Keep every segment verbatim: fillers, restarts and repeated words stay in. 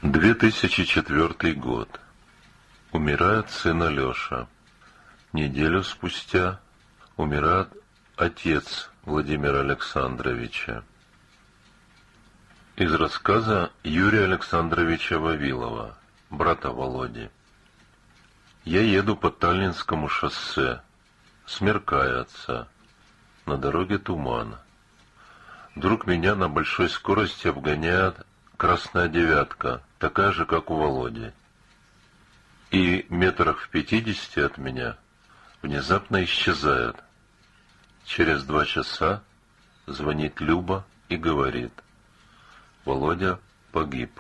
две тысячи четвёртый год. Умирает сын Алеша. Неделю спустя умирает отец Владимира Александровича. Из рассказа Юрия Александровича Вавилова, брата Володи. Я еду по Таллинскому шоссе. Смеркается. На дороге туман. Вдруг меня на большой скорости обгоняет красная девятка, такая же, как у Володи. И метрах в пятидесяти от меня внезапно исчезает. Через два часа звонит Люба и говорит: Володя погиб.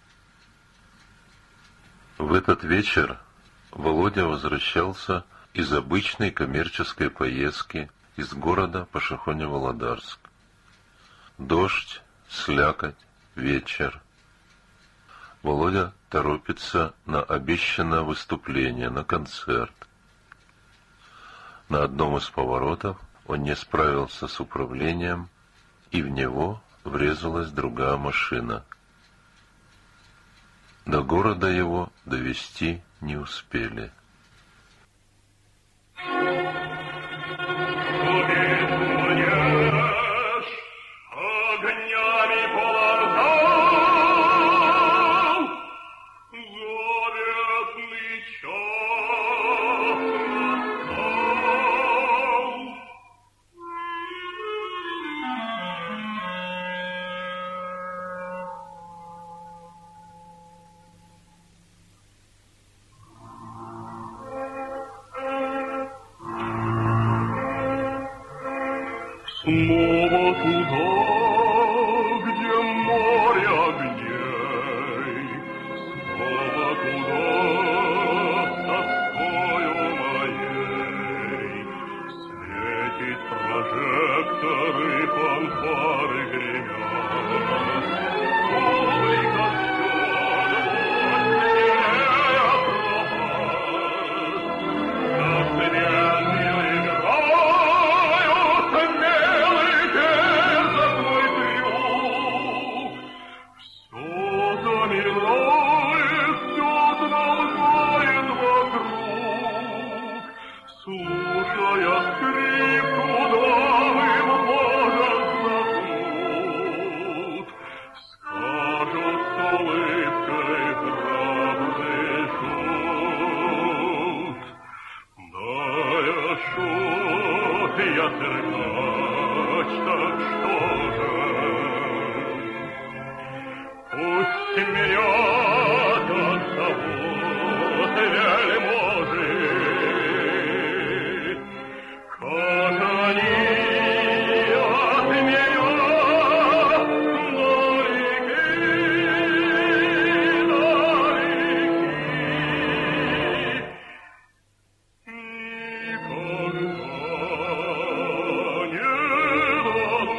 В этот вечер Володя возвращался из обычной коммерческой поездки из города Пашихоне-Володарск. Дождь, слякоть, вечер. Володя торопится на обещанное выступление, на концерт. На одном из поворотов он не справился с управлением, и в него врезалась другая машина. До города его довезти не успели. Снова туда, где море огней, снова туда, с тоскою моей, светит прожекторы, фанфары гремят, публика ждет, сильнее пропасть, как звезды играют, смелый дерзок мой трюк. Все замирает, все замолкает вокруг, слушая скрипку, дамы может заснуть, скажут с улыбкой храбрый шут. Да, я шут, я циркач, так что же? Пусть меня от забот вельможи, как они от меня далеки, далеки, и когда не дадут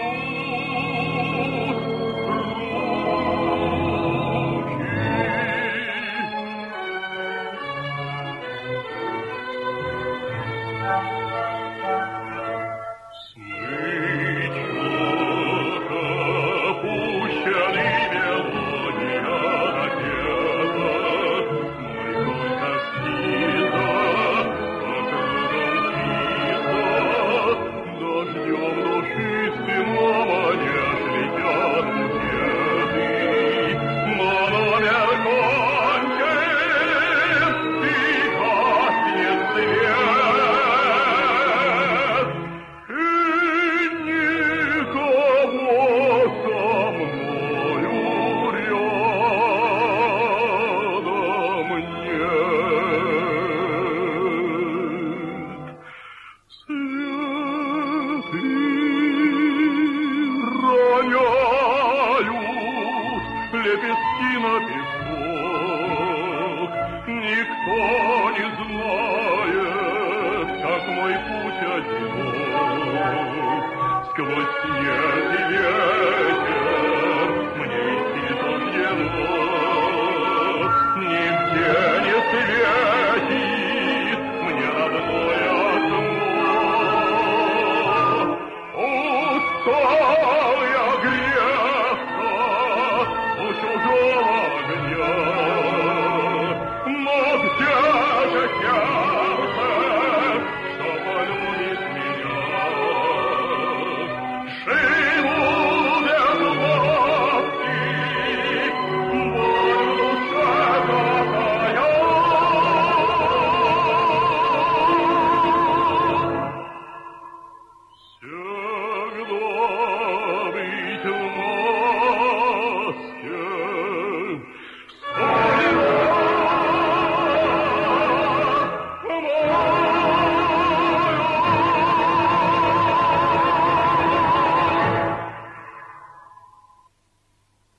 лепестки на песок. Никто не знает, как мой путь одинок. Сквозь снег и ветер